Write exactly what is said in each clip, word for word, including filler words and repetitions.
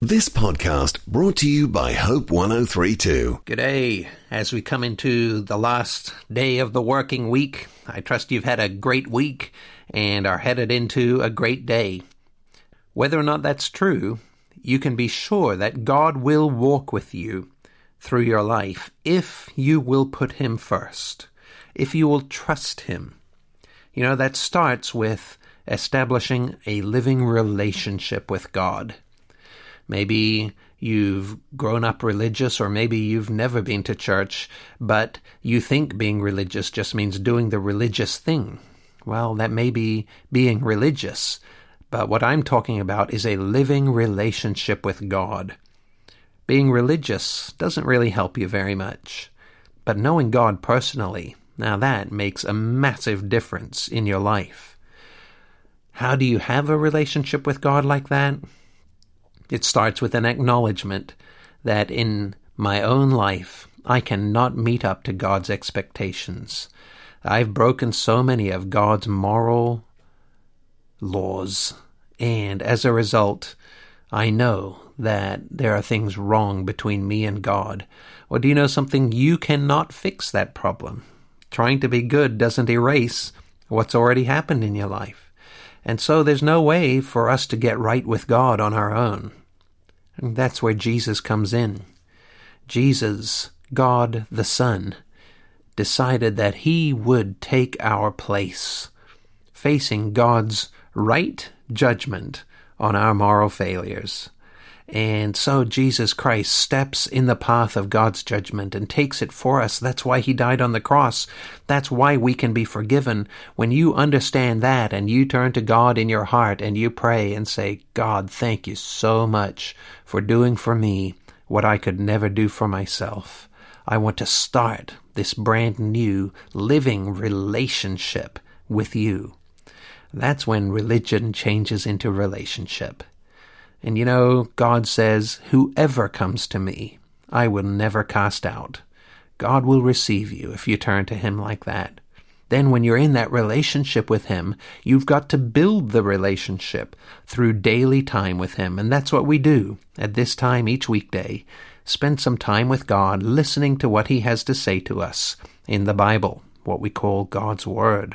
This podcast brought to you by Hope one oh three point two. G'day. As we come into the last day of the working week, I trust you've had a great week and are headed into a great day. Whether or not that's true, you can be sure that God will walk with you through your life if you will put Him first, if you will trust Him. You know, that starts with establishing a living relationship with God. Maybe you've grown up religious, or maybe you've never been to church, but you think being religious just means doing the religious thing. Well, that may be being religious, but what I'm talking about is a living relationship with God. Being religious doesn't really help you very much, but knowing God personally, now that makes a massive difference in your life. How do you have a relationship with God like that? It starts with an acknowledgement that in my own life, I cannot meet up to God's expectations. I've broken so many of God's moral laws, and as a result, I know that there are things wrong between me and God. Or do you know something? You cannot fix that problem. Trying to be good doesn't erase what's already happened in your life. And so there's no way for us to get right with God on our own. And that's where Jesus comes in. Jesus, God the Son, decided that He would take our place, facing God's right judgment on our moral failures. And so Jesus Christ steps in the path of God's judgment and takes it for us. That's why He died on the cross. That's why we can be forgiven. When you understand that and you turn to God in your heart and you pray and say, God, thank you so much for doing for me what I could never do for myself. I want to start this brand new living relationship with you. That's when religion changes into relationship. And you know, God says, whoever comes to me, I will never cast out. God will receive you if you turn to Him like that. Then when you're in that relationship with Him, you've got to build the relationship through daily time with Him. And that's what we do at this time each weekday. Spend some time with God, listening to what He has to say to us in the Bible, what we call God's Word.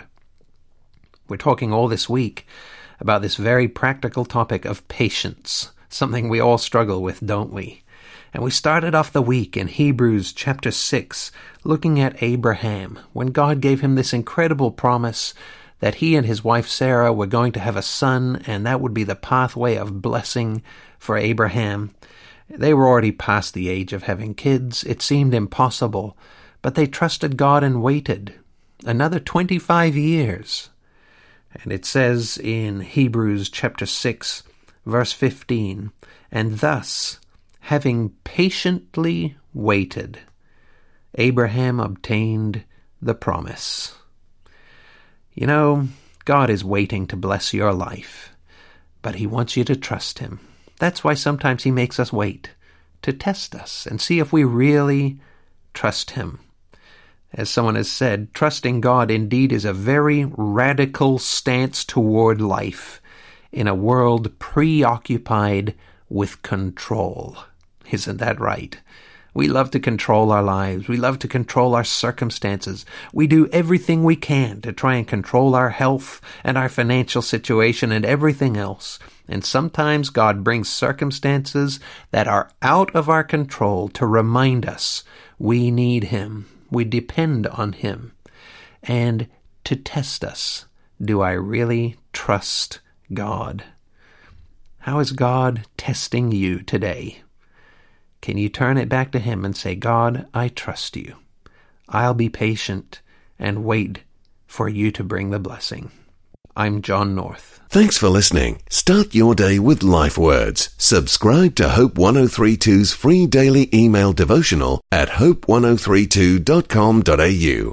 We're talking all this week about this very practical topic of patience, something we all struggle with, don't we? And we started off the week in Hebrews chapter six, looking at Abraham, when God gave him this incredible promise that he and his wife Sarah were going to have a son, and that would be the pathway of blessing for Abraham. They were already past the age of having kids. It seemed impossible, but they trusted God and waited another twenty-five years. And it says in Hebrews chapter six, verse fifteen, and thus, having patiently waited, Abraham obtained the promise. You know, God is waiting to bless your life, but He wants you to trust Him. That's why sometimes He makes us wait, to test us and see if we really trust Him. As someone has said, trusting God indeed is a very radical stance toward life in a world preoccupied with control. Isn't that right? We love to control our lives. We love to control our circumstances. We do everything we can to try and control our health and our financial situation and everything else. And sometimes God brings circumstances that are out of our control to remind us we need Him. We depend on Him. And to test us, do I really trust God? How is God testing you today? Can you turn it back to Him and say, God, I trust you. I'll be patient and wait for you to bring the blessing. I'm John North. Thanks for listening. Start your day with Life Words. Subscribe to Hope one oh three point two's free daily email devotional at hope one oh three two dot com dot a u.